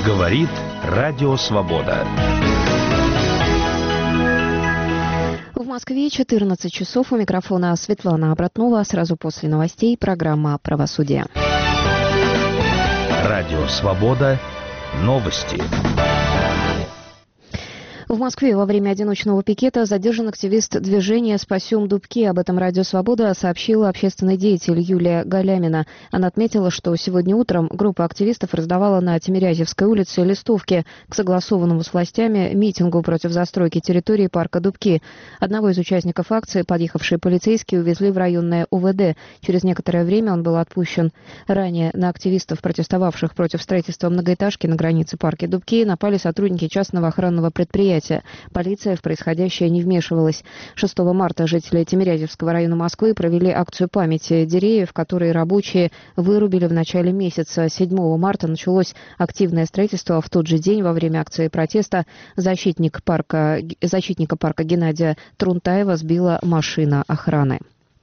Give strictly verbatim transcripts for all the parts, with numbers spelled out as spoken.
Говорит Радио Свобода. В Москве четырнадцать часов. У микрофона Светлана Обратнова. Сразу после новостей программа «Правосудие». Радио Свобода. Новости. В Москве во время одиночного пикета задержан активист движения «Спасем Дубки». Об этом Радио Свобода сообщила общественный деятель Юлия Галямина. Она отметила, что сегодня утром группа активистов раздавала на Тимирязевской улице листовки к согласованному с властями митингу против застройки территории парка Дубки. Одного из участников акции подъехавшие полицейские увезли в районное УВД. Через некоторое время он был отпущен. Ранее на активистов, протестовавших против строительства многоэтажки на границе парка Дубки, напали сотрудники частного охранного предприятия. Полиция в происходящее не вмешивалась. шестого марта жители Тимирязевского района Москвы провели акцию памяти деревьев, которые рабочие вырубили в начале месяца. седьмого марта началось активное строительство. В тот же день во время акции протеста защитник парка, защитника парка Геннадия Трунтаева сбила машина охраны.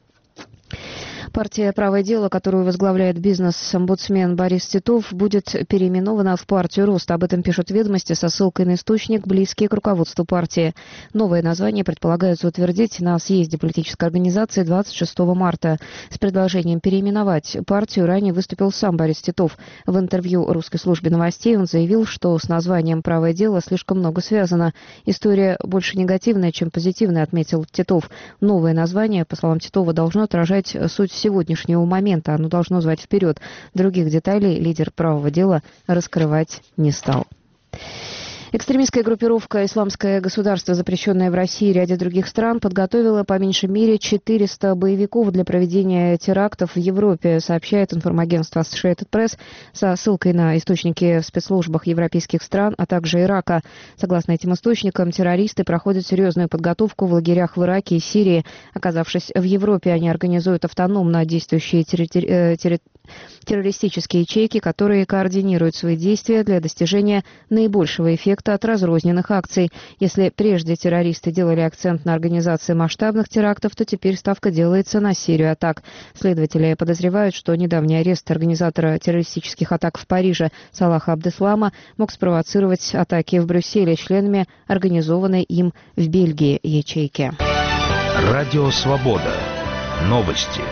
Партия «Правое дело», которую возглавляет бизнес-омбудсмен Борис Титов, будет переименована в партию «Рост». Об этом пишут «Ведомости» со ссылкой на источник, близкий к руководству партии. Новое название предполагается утвердить на съезде политической организации двадцать шестого марта. С предложением переименовать партию ранее выступил сам Борис Титов. В интервью русской службе новостей он заявил, что с названием «Правое дело» слишком много связано. История больше негативная, чем позитивная, отметил Титов. Новое название, по словам Титова, должно отражать суть сегодняшнего момента. Оно должно звать вперед. Других деталей лидер «Правого дела» раскрывать не стал. Экстремистская группировка «Исламское государство», запрещенное в России и ряде других стран, подготовила по меньшей мере четыреста боевиков для проведения терактов в Европе, сообщает информагентство Associated Press со ссылкой на источники в спецслужбах европейских стран, а также Ирака. Согласно этим источникам, террористы проходят серьезную подготовку в лагерях в Ираке и Сирии. Оказавшись в Европе, они организуют автономно действующие территории, террористические ячейки, которые координируют свои действия для достижения наибольшего эффекта от разрозненных акций. Если прежде террористы делали акцент на организации масштабных терактов, то теперь ставка делается на серию атак. Следователи подозревают, что недавний арест организатора террористических атак в Париже Салаха Абдеслама мог спровоцировать атаки в Брюсселе членами организованной им в Бельгии ячейки. Радио Свобода. Новости.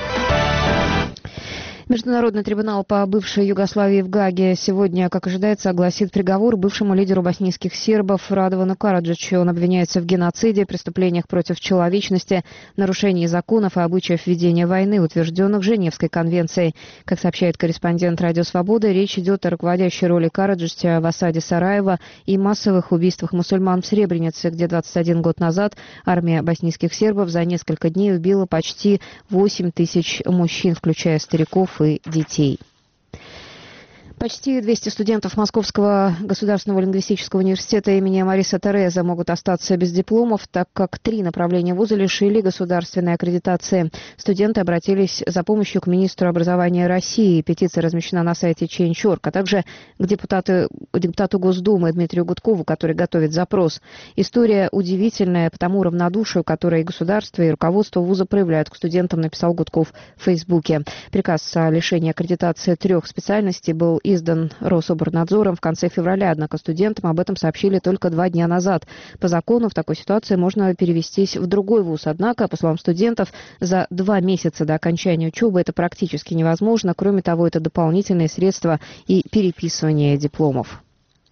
Международный трибунал по бывшей Югославии в Гааге сегодня, как ожидается, огласит приговор бывшему лидеру боснийских сербов Радовану Караджичу. Он обвиняется в геноциде, преступлениях против человечности, нарушении законов и обычаев ведения войны, утвержденных Женевской конвенцией. Как сообщает корреспондент Радио Свобода, речь идет о руководящей роли Караджича в осаде Сараева и массовых убийствах мусульман в Сребренице, где двадцать один год назад армия боснийских сербов за несколько дней убила почти восемь тысяч мужчин, включая стариков и детей. Почти двести студентов Московского государственного лингвистического университета имени Мариса Тереза могут остаться без дипломов, так как три направления вуза лишили государственной аккредитации. Студенты обратились за помощью к министру образования России. Петиция размещена на сайте Change точка орг, а также к депутату, депутату Госдумы Дмитрию Гудкову, который готовит запрос. История удивительная по тому равнодушию, которое и государство, и руководство вуза проявляют к студентам, написал Гудков в Фейсбуке. Приказ о лишении аккредитации трех специальностей был издан Рособорнадзором в конце февраля, однако студентам об этом сообщили только два дня назад. По закону в такой ситуации можно перевестись в другой вуз, однако, по словам студентов, за два месяца до окончания учебы это практически невозможно. Кроме того, это дополнительные средства и переписывание дипломов.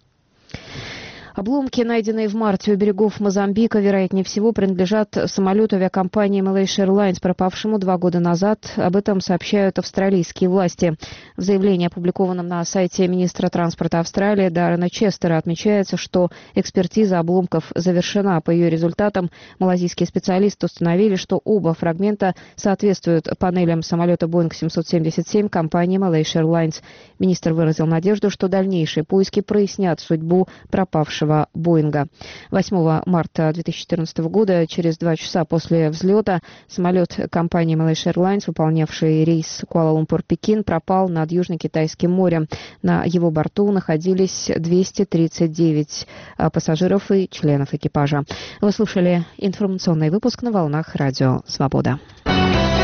Обломки, найденные в марте у берегов Мозамбика, вероятнее всего, принадлежат самолету авиакомпании Malaysia Airlines, пропавшему два года назад. Об этом сообщают австралийские власти. В заявлении, опубликованном на сайте министра транспорта Австралии Даррена Честера, отмечается, что экспертиза обломков завершена. По ее результатам малазийские специалисты установили, что оба фрагмента соответствуют панелям самолета Boeing семьсот семьдесят семь компании Malaysia Airlines. Министр выразил надежду, что дальнейшие поиски прояснят судьбу пропавшего Боинга. восьмого марта две тысячи четырнадцатого года, через два часа после взлета, самолет компании Malaysia Airlines, выполнявший рейс Куала-Лумпур-Пекин, пропал над Южно-Китайским морем. На его борту находились двести тридцать девять пассажиров и членов экипажа. Вы слушали информационный выпуск на волнах Радио Свобода.